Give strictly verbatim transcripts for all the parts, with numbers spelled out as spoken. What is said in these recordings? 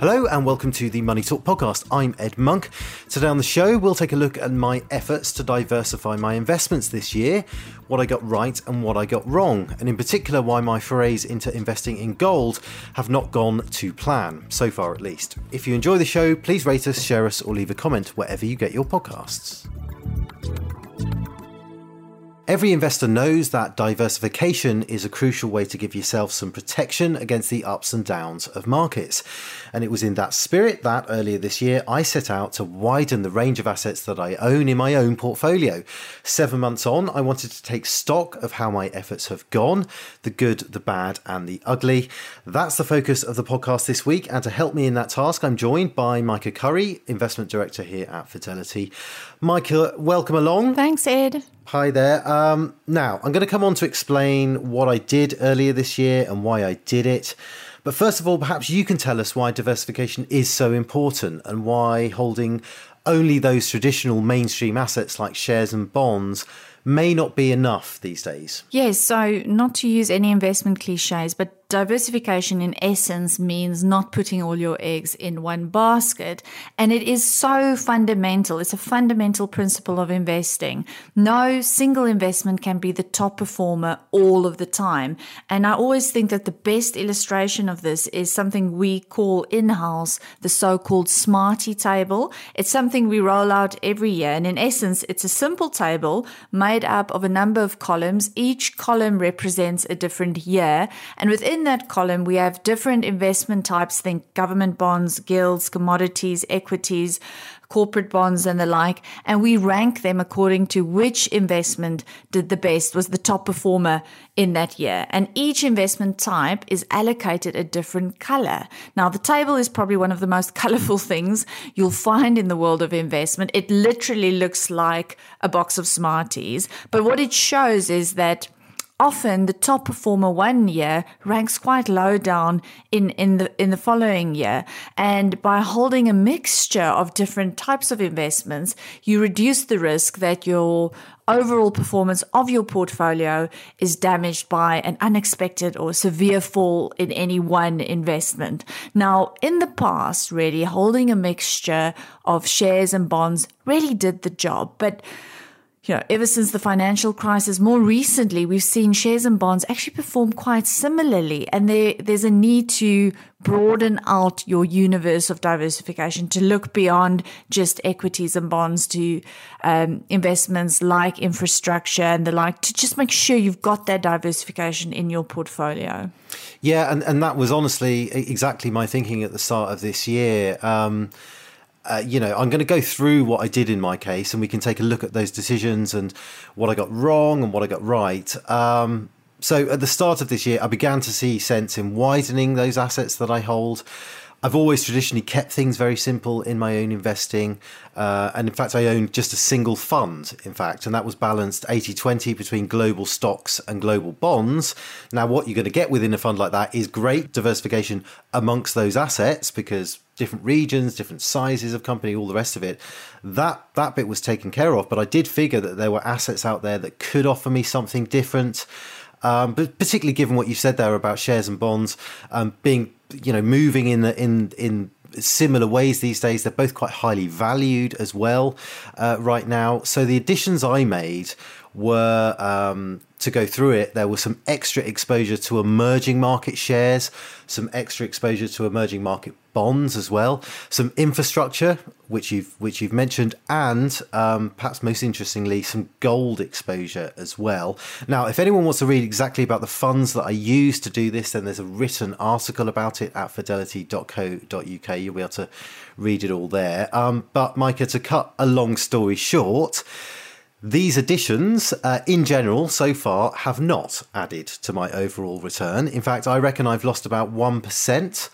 Hello and welcome to the Money Talk podcast. I'm Ed Monk. Today on the show, we'll take a look at my efforts to diversify my investments this year, what I got right and what I got wrong, and in particular why my forays into investing in gold have not gone to plan, so far at least. If you enjoy the show, please rate us, share us, or leave a comment wherever you get your podcasts. Every investor knows that diversification is a crucial way to give yourself some protection against the ups and downs of markets. And it was in that spirit that earlier this year I set out to widen the range of assets that I own in my own portfolio. Seven months on, I wanted to take stock of how my efforts have gone, the good, the bad, and the ugly. That's the focus of the podcast this week. And to help me in that task, I'm joined by Micah Curry, Investment Director here at Fidelity. Micah, welcome along. Thanks, Ed. Hi there. Um, now, I'm going to come on to explain what I did earlier this year and why I did it. But first of all, perhaps you can tell us why diversification is so important and why holding only those traditional mainstream assets like shares and bonds may not be enough these days. Yes, so not to use any investment cliches, but diversification in essence means not putting all your eggs in one basket. And it is so fundamental. It's a fundamental principle of investing. No single investment can be the top performer all of the time. And I always think that the best illustration of this is something we call in-house the so-called Smarty table. It's something we roll out every year. And in essence, it's a simple table made up of a number of columns. Each column represents a different year. And within that column, we have different investment types, think government bonds, gilts, commodities, equities, corporate bonds and the like, and we rank them according to which investment did the best, was the top performer in that year. And each investment type is allocated a different color. Now, the table is probably one of the most colorful things you'll find in the world of investment. It literally looks like a box of Smarties, but what it shows is that often the top performer one year ranks quite low down in, in the in the following year. And by holding a mixture of different types of investments, you reduce the risk that your overall performance of your portfolio is damaged by an unexpected or severe fall in any one investment. Now, in the past, really, holding a mixture of shares and bonds really did the job. But You know, ever since the financial crisis, more recently, we've seen shares and bonds actually perform quite similarly. And there, there's a need to broaden out your universe of diversification, to look beyond just equities and bonds to um, investments like infrastructure and the like, to just make sure you've got that diversification in your portfolio. Yeah, and, and that was honestly exactly my thinking at the start of this year. Um Uh, you know, I'm going to go through what I did in my case, and we can take a look at those decisions and what I got wrong and what I got right. Um, so at the start of this year, I began to see sense in widening those assets that I hold. I've always traditionally kept things very simple in my own investing. Uh, and in fact, I owned just a single fund, in fact, and that was balanced eighty twenty between global stocks and global bonds. Now, what you're going to get within a fund like that is great diversification amongst those assets, because different regions, different sizes of company, all the rest of it, that that bit was taken care of. But I did figure that there were assets out there that could offer me something different. Um, but particularly given what you said there about shares and bonds um, being, you know, moving in the, in in similar ways these days. They're both quite highly valued as well uh, right now. So the additions I made were, um, to go through it, there was some extra exposure to emerging market shares, some extra exposure to emerging market bonds as well, some infrastructure, which you've which you've mentioned, and um, perhaps most interestingly, some gold exposure as well. Now, if anyone wants to read exactly about the funds that I use to do this, then there's a written article about it at fidelity dot co dot uk. You'll be able to read it all there. Um, but Micah, to cut a long story short, these additions, uh, in general, so far, have not added to my overall return. In fact, I reckon I've lost about one percent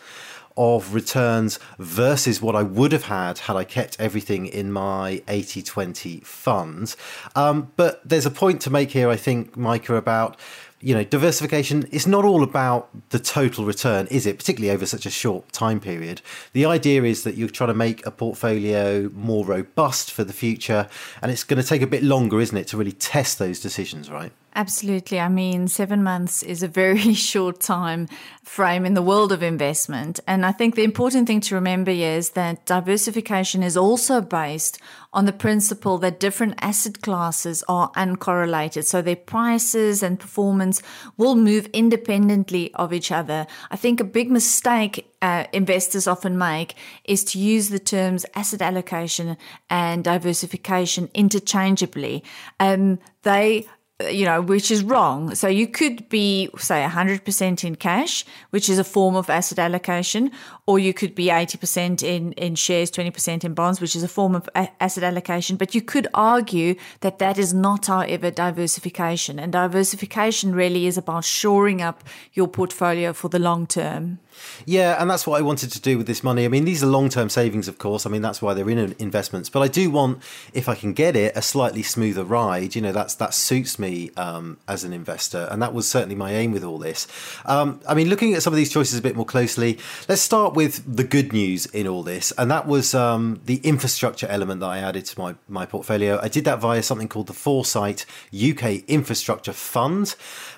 of returns versus what I would have had had I kept everything in my eighty twenty fund. Um, but there's a point to make here, I think, Micah, about, you know, diversification is not all about the total return, is it? Particularly over such a short time period. The idea is that you're trying to make a portfolio more robust for the future, and it's going to take a bit longer, isn't it, to really test those decisions, right? Absolutely. I mean, seven months is a very short time frame in the world of investment. And I think the important thing to remember here is that diversification is also based on the principle that different asset classes are uncorrelated. So their prices and performance will move independently of each other. I think a big mistake uh, investors often make is to use the terms asset allocation and diversification interchangeably. Um, they you know, which is wrong. So you could be, say, one hundred percent in cash, which is a form of asset allocation, or you could be eighty percent in, in shares, twenty percent in bonds, which is a form of a- asset allocation. But you could argue that that is not, however, diversification. And diversification really is about shoring up your portfolio for the long term. Yeah, and that's what I wanted to do with this money. I mean, these are long-term savings, of course. I mean, that's why they're in investments. But I do want, if I can get it, a slightly smoother ride. You know, that's that suits me um, as an investor. And that was certainly my aim with all this. Um, I mean, looking at some of these choices a bit more closely, let's start with the good news in all this. And that was um, the infrastructure element that I added to my, my portfolio. I did that via something called the Foresight U K Infrastructure Fund.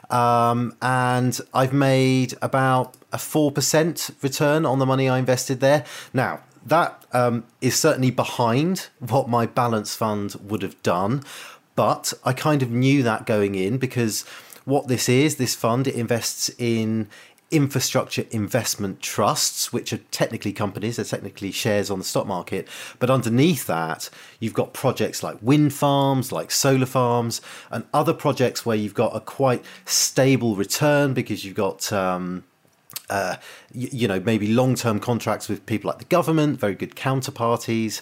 Um, and I've made about a four percent return on the money I invested there. Now, that um, is certainly behind what my balance fund would have done. But I kind of knew that going in, because what this is, this fund, it invests in infrastructure investment trusts, which are technically companies, they're technically shares on the stock market. But underneath that, you've got projects like wind farms, like solar farms, and other projects where you've got a quite stable return because you've got, um, uh, you, you know, maybe long-term contracts with people like the government, very good counterparties.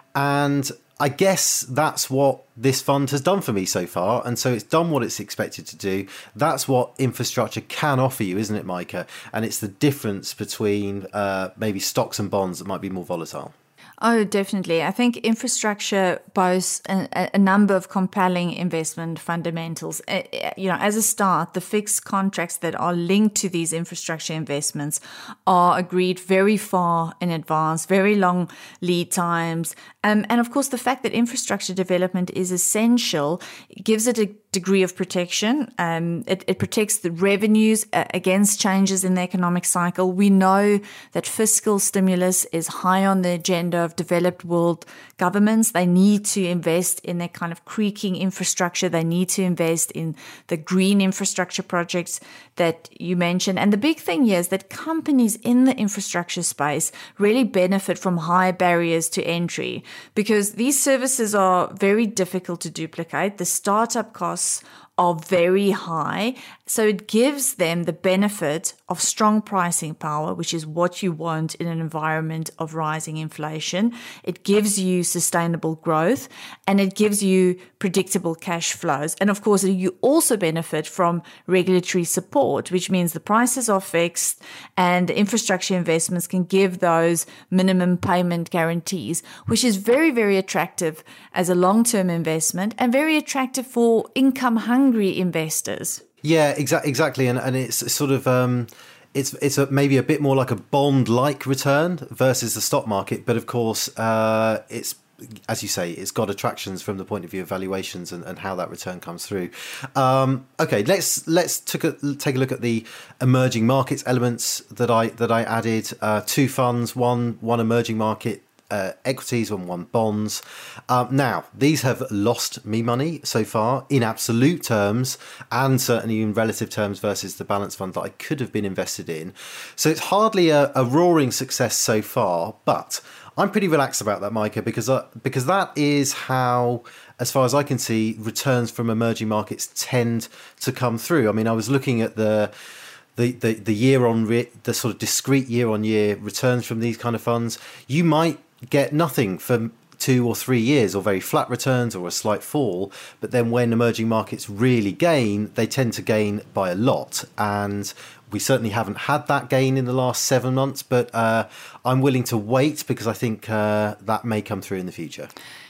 And I guess that's what this fund has done for me so far. And so it's done what it's expected to do. That's what infrastructure can offer you, isn't it, Micah? And it's the difference between uh, maybe stocks and bonds that might be more volatile. Oh, definitely. I think infrastructure boasts a, a number of compelling investment fundamentals. Uh, you know, as a start, the fixed contracts that are linked to these infrastructure investments are agreed very far in advance, very long lead times. Um, and of course, the fact that infrastructure development is essential gives it a degree of protection. Um, it, it protects the revenues uh, against changes in the economic cycle. We know that fiscal stimulus is high on the agenda of developed world governments. They need to invest in their kind of creaking infrastructure. They need to invest in the green infrastructure projects that you mentioned. And the big thing here is that companies in the infrastructure space really benefit from high barriers to entry, because these services are very difficult to duplicate. The startup costs are very high. So it gives them the benefit of strong pricing power, which is what you want in an environment of rising inflation. It gives you sustainable growth, and it gives you predictable cash flows. And of course, you also benefit from regulatory support, which means the prices are fixed and infrastructure investments can give those minimum payment guarantees, which is very, very attractive as a long-term investment and very attractive for income-hungry investors. Yeah, exa- exactly. And and it's sort of um, it's it's a, maybe a bit more like a bond-like return versus the stock market. But of course, uh, it's, as you say, it's got attractions from the point of view of valuations and, and how that return comes through. Um, okay, let's let's take a, take a look at the emerging markets elements that I that I added. Uh, two funds, one one emerging market Uh, equities and one bonds. Um, now, these have lost me money so far in absolute terms, and certainly in relative terms versus the balance fund that I could have been invested in. So it's hardly a, a roaring success so far, but I'm pretty relaxed about that, Micah, because uh, because that is how, as far as I can see, returns from emerging markets tend to come through. I mean, I was looking at the The, the, the year on re- the sort of discrete year on year returns from these kind of funds. You might get nothing for two or three years, or very flat returns, or a slight fall. But then when emerging markets really gain, they tend to gain by a lot. And we certainly haven't had that gain in the last seven months. But uh, I'm willing to wait, because I think uh, that may come through in the future.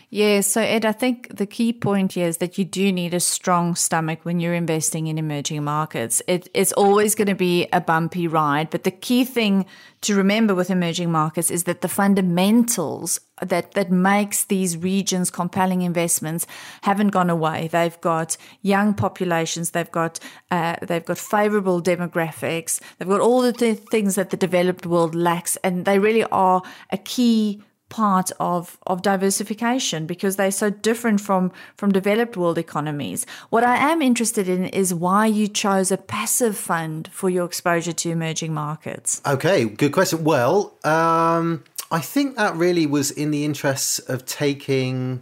Yeah, so Ed, I think the key point here is that you do need a strong stomach when you're investing in emerging markets. It, it's always going to be a bumpy ride, but the key thing to remember with emerging markets is that the fundamentals that, that makes these regions compelling investments haven't gone away. They've got young populations, they've got uh, they've got favorable demographics, they've got all the th- things that the developed world lacks, and they really are a key part of, of diversification because they're so different from, from developed world economies. What I am interested in is why you chose a passive fund for your exposure to emerging markets. Okay, good question. Well, um, I think that really was in the interests of taking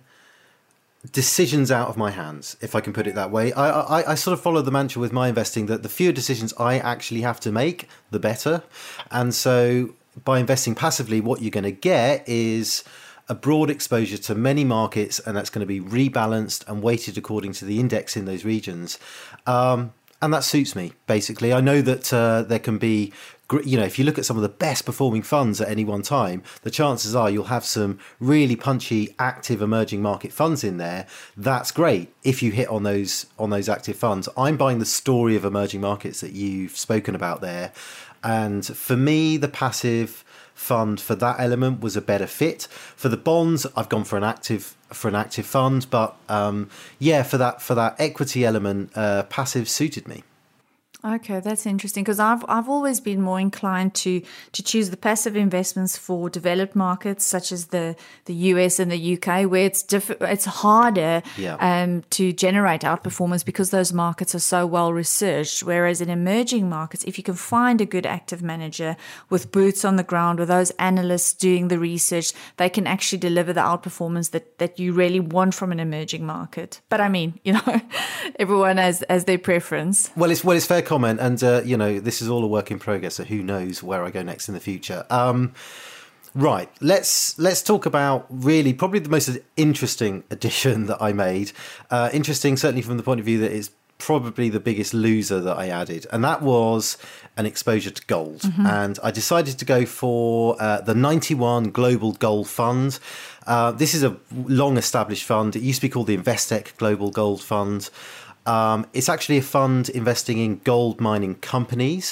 decisions out of my hands, if I can put it that way. I, I, I sort of follow the mantra with my investing that the fewer decisions I actually have to make, the better. And so by investing passively, what you're going to get is a broad exposure to many markets, and that's going to be rebalanced and weighted according to the index in those regions. Um, and that suits me, basically. I know that uh, there can be, you know, if you look at some of the best performing funds at any one time, the chances are you'll have some really punchy, active emerging market funds in there. That's great if you hit on those on those active funds. I'm buying the story of emerging markets that you've spoken about there. And for me, the passive fund for that element was a better fit. For the bonds, I've gone for an active for an active fund, but um, yeah, for that for that equity element, uh, passive suited me. Okay, that's interesting because I've I've always been more inclined to to choose the passive investments for developed markets such as the, the U S and the U K, where it's diff- it's harder yeah. um, to generate outperformance because those markets are so well researched. Whereas in emerging markets, if you can find a good active manager with boots on the ground, with those analysts doing the research, they can actually deliver the outperformance that, that you really want from an emerging market. But I mean, you know, everyone has, has their preference. Well, it's well, it's fair comment, and uh, you know, this is all a work in progress, so who knows where I go next in the future. Um, right, let's let's talk about really probably the most interesting addition that I made. Uh, interesting, certainly from the point of view that it's probably the biggest loser that I added, and that was an exposure to gold. Mm-hmm. And I decided to go for uh, the ninety-one Global Gold Fund. Uh, this is a long-established fund. It used to be called the Investec Global Gold Fund. Um, it's actually a fund investing in gold mining companies.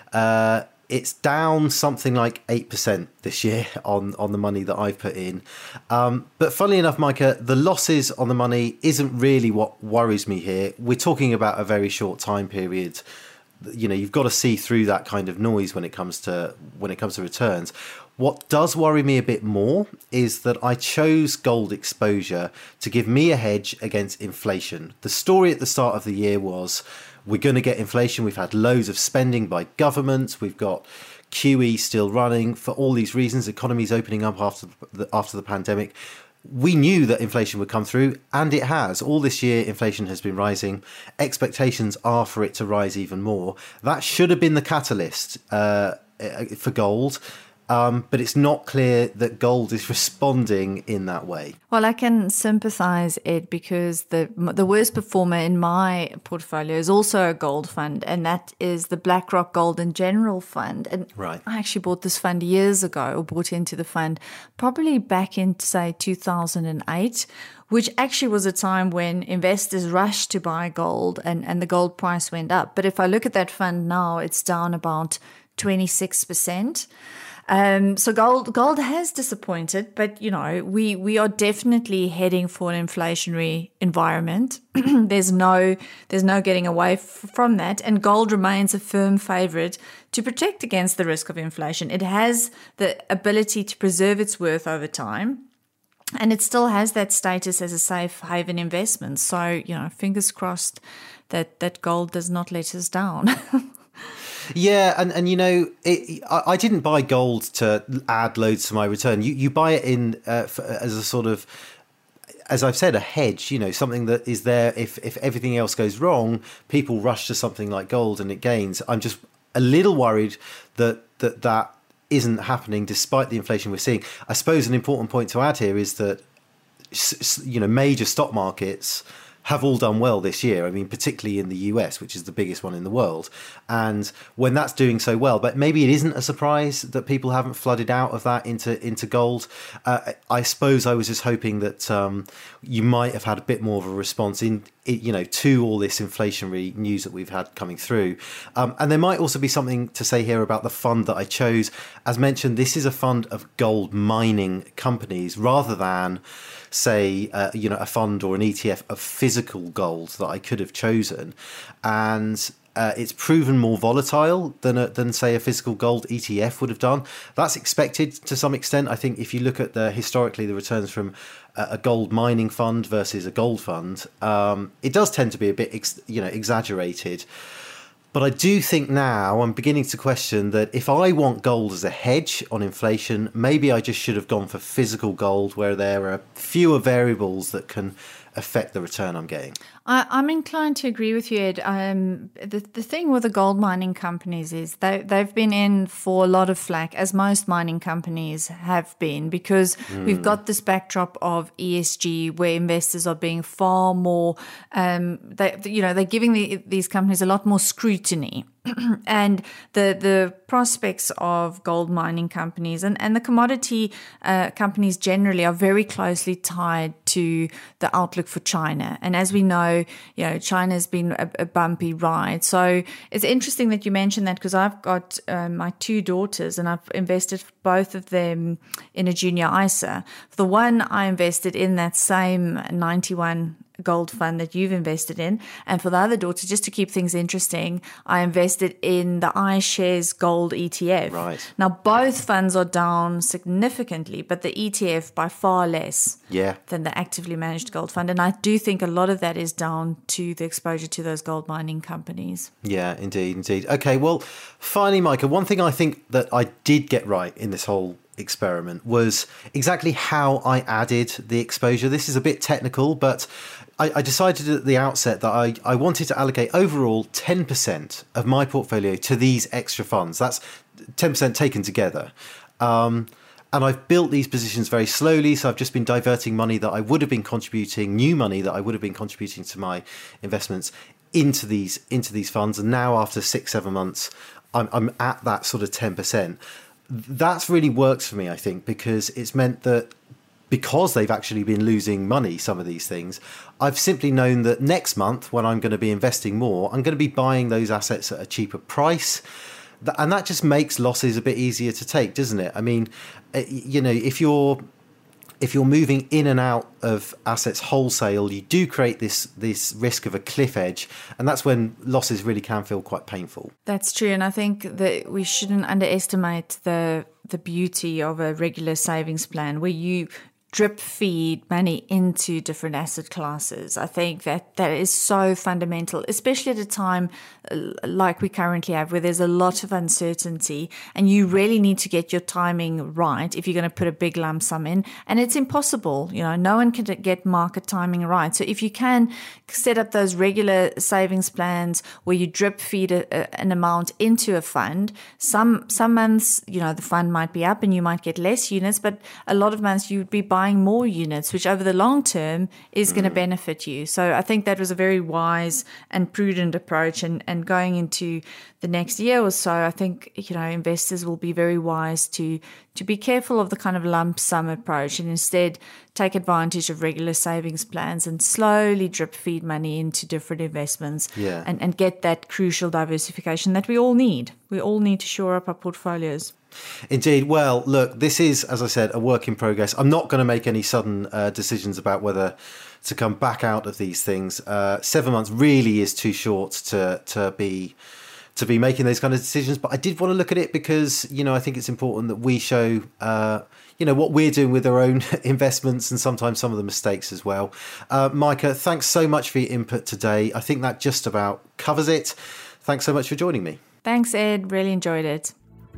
Uh, it's down something like eight percent this year on, on the money that I've put in. Um, but funnily enough, Micah, the losses on the money isn't really what worries me here. We're talking about a very short time period. You know, you've got to see through that kind of noise when it comes to when it comes to returns. What does worry me a bit more is that I chose gold exposure to give me a hedge against inflation. The story at the start of the year was we're going to get inflation. We've had loads of spending by governments. We've got Q E still running for all these reasons. The economy's opening up after the, after the pandemic. We knew that inflation would come through, and it has. All this year, inflation has been rising. Expectations are for it to rise even more. That should have been the catalyst uh, for gold. Um, but it's not clear that gold is responding in that way. Well, I can sympathize, Ed, because the the worst performer in my portfolio is also a gold fund, and that is the BlackRock Gold and General Fund. And right. I actually bought this fund years ago, or bought into the fund probably back in, say, two thousand eight, which actually was a time when investors rushed to buy gold and, and the gold price went up. But if I look at that fund now, it's down about twenty-six percent. Um, so gold gold has disappointed, but, you know, we, we are definitely heading for an inflationary environment. there's no there's no getting away f- from that. And gold remains a firm favorite to protect against the risk of inflation. It has the ability to preserve its worth over time. And it still has that status as a safe haven investment. So, you know, fingers crossed that, that gold does not let us down. Yeah, and, and you know, it, I, I didn't buy gold to add loads to my return. You you buy it in uh, for, as a sort of, as I've said, a hedge. You know, something that is there if if everything else goes wrong, people rush to something like gold and it gains. I'm just a little worried that that that isn't happening despite the inflation we're seeing. I suppose an important point to add here is that, you know, major stock markets have all done well this year. I mean, particularly in the U S, which is the biggest one in the world. And when that's doing so well, but maybe it isn't a surprise that people haven't flooded out of that into into gold. Uh, I suppose I was just hoping that um, you might have had a bit more of a response in, you know, to all this inflationary news that we've had coming through. Um, and there might also be something to say here about the fund that I chose. As mentioned, this is a fund of gold mining companies rather than, say, uh, you know, a fund or an E T F of physical gold that I could have chosen. And uh, it's proven more volatile than, a, than, say, a physical gold E T F would have done. That's expected to some extent. I think if you look at the historically the returns from a gold mining fund versus a gold fund, um, it does tend to be a bit, ex, you know, exaggerated. But I do think now I'm beginning to question that if I want gold as a hedge on inflation, maybe I just should have gone for physical gold where there are fewer variables that can affect the return I'm getting. I, I'm inclined to agree with you, Ed. Um, the, the thing with the gold mining companies is they, they've been in for a lot of flack, as most mining companies have been, because mm. we've got this backdrop of E S G where investors are being far more, um, they, you know, they're giving the, these companies a lot more scrutiny. And the the prospects of gold mining companies and, and the commodity uh, companies generally are very closely tied to the outlook for China. And as we know, you know, China has been a, a bumpy ride. So it's interesting that you mentioned that, because I've got uh, my two daughters and I've invested both of them in a junior I S A. The one I invested in that same ninety-one gold fund that you've invested in, and for the other daughter, just to keep things interesting, I invested in the iShares Gold E T F. Right. Now both funds are down significantly, but the E T F by far less yeah. than the actively managed gold fund, and I do think a lot of that is down to the exposure to those gold mining companies. Yeah, indeed, indeed. Okay, well, finally, Micah, one thing I think that I did get right in this whole experiment was exactly how I added the exposure. This is a bit technical, but I, I decided at the outset that I, I wanted to allocate overall ten percent of my portfolio to these extra funds. That's ten percent taken together. Um, and I've built these positions very slowly. So I've just been diverting money that I would have been contributing, new money that I would have been contributing to my investments into these into these funds. And now after six, seven months, I'm, I'm at that sort of ten percent. That's really worked for me, I think, because it's meant that because they've actually been losing money, some of these things, I've simply known that next month when I'm going to be investing more, I'm going to be buying those assets at a cheaper price. And that just makes losses a bit easier to take, doesn't it? I mean, you know, if you're if you're moving in and out of assets wholesale, you do create this this risk of a cliff edge, and that's when losses really can feel quite painful. That's true, and I think that we shouldn't underestimate the the beauty of a regular savings plan where you drip feed money into different asset classes. I think that that is so fundamental, especially at a time like we currently have, where there's a lot of uncertainty and you really need to get your timing right if you're going to put a big lump sum in. And it's impossible. You know, no one can get market timing right. So if you can set up those regular savings plans where you drip feed a, a, an amount into a fund, some some months, you know, the fund might be up and you might get less units, but a lot of months you would be buying buying more units, which over the long term is mm. going to benefit you. So I think that was a very wise and prudent approach. And, and going into the next year or so, I think, you know, investors will be very wise to to be careful of the kind of lump sum approach and instead take advantage of regular savings plans and slowly drip feed money into different investments yeah. and, and get that crucial diversification that we all need. We all need to shore up our portfolios. Indeed. Well, look, this is, as I said, a work in progress. I'm not going to make any sudden uh, decisions about whether to come back out of these things. Uh, seven months really is too short to to be to be making those kind of decisions. But I did want to look at it because, you know, I think it's important that we show, uh, you know, what we're doing with our own investments and sometimes some of the mistakes as well. Uh, Micah, thanks so much for your input today. I think that just about covers it. Thanks so much for joining me. Thanks, Ed. Really enjoyed it.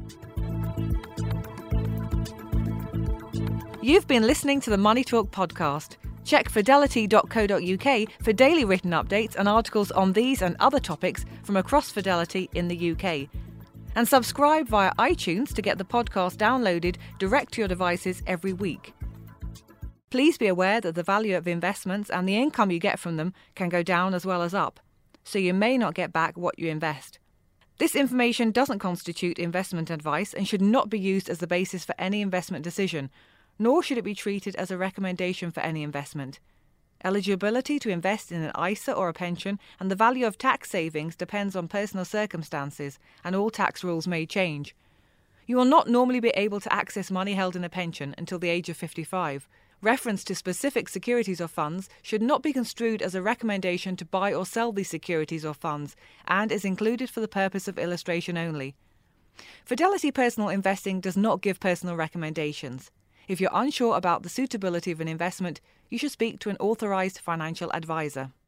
You've been listening to the Money Talk podcast. Check fidelity dot co dot uk for daily written updates and articles on these and other topics from across Fidelity in the U K. And subscribe via iTunes to get the podcast downloaded direct to your devices every week. Please be aware that the value of investments and the income you get from them can go down as well as up, so you may not get back what you invest. This information doesn't constitute investment advice and should not be used as the basis for any investment decision, nor should it be treated as a recommendation for any investment. Eligibility to invest in an I S A or a pension and the value of tax savings depends on personal circumstances, and all tax rules may change. You will not normally be able to access money held in a pension until the age of fifty-five. Reference to specific securities or funds should not be construed as a recommendation to buy or sell these securities or funds, and is included for the purpose of illustration only. Fidelity Personal Investing does not give personal recommendations. If you're unsure about the suitability of an investment, you should speak to an authorised financial advisor.